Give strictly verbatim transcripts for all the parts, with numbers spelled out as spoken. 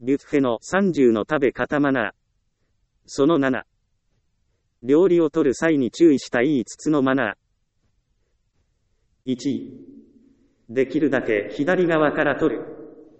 ビュッフェのさんじゅうの食べ方マナー。そのなな。料理を取る際に注意したいいつつのマナー。いち. できるだけ左側から取る。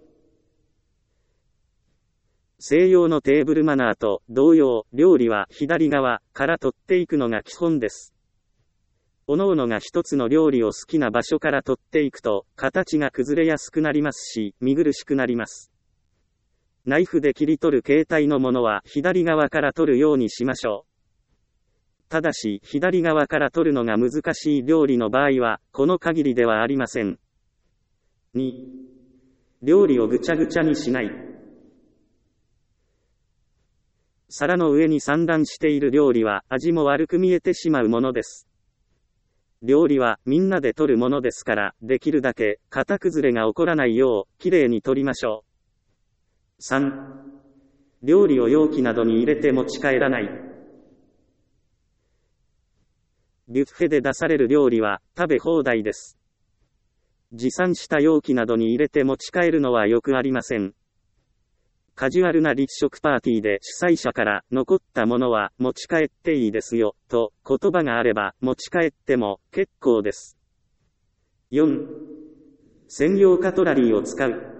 西洋のテーブルマナーと同様、料理は左側から取っていくのが基本です。各々が一つの料理を好きな場所から取っていくと、形が崩れやすくなりますし、見苦しくなります。ナイフで切り取る形態のものは左側から取るようにしましょう。ただし、左側から取るのが難しい料理の場合は、この限りではありません。に. 料理をぐちゃぐちゃにしない。皿の上に散乱している料理は味も悪く見えてしまうものです。料理はみんなで取るものですから、できるだけ型崩れが起こらないよう、きれいに取りましょう。さん. 料理を容器などに入れて持ち帰らない。ビュッフェで出される料理は食べ放題です。持参した容器などに入れて持ち帰るのはよくありません。カジュアルな立食パーティーで主催者から残ったものは持ち帰っていいですよと言葉があれば持ち帰っても結構です。よん. 専用カトラリーを使う。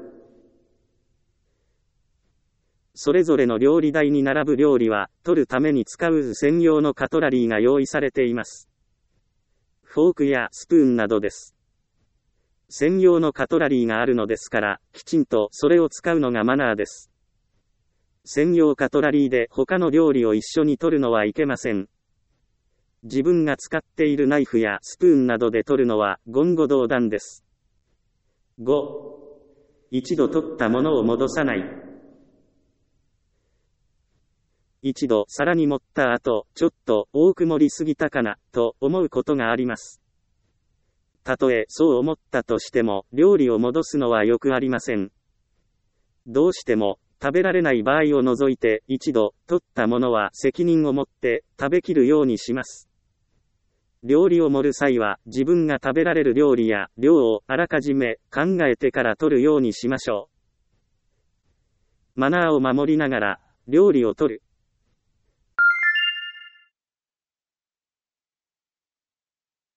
それぞれの料理台に並ぶ料理は取るために使う専用のカトラリーが用意されています。フォークやスプーンなどです。専用のカトラリーがあるのですから、きちんとそれを使うのがマナーです。専用カトラリーで他の料理を一緒に取るのはいけません。自分が使っているナイフやスプーンなどで取るのは言語道断です。ご. 一度取ったものを戻さない。一度皿に盛った後、ちょっと多く盛りすぎたかな、と思うことがあります。たとえそう思ったとしても、料理を戻すのはよくありません。どうしても、食べられない場合を除いて、一度取ったものは責任を持って食べきるようにします。料理を盛る際は、自分が食べられる料理や量をあらかじめ考えてから取るようにしましょう。マナーを守りながら、料理を取る。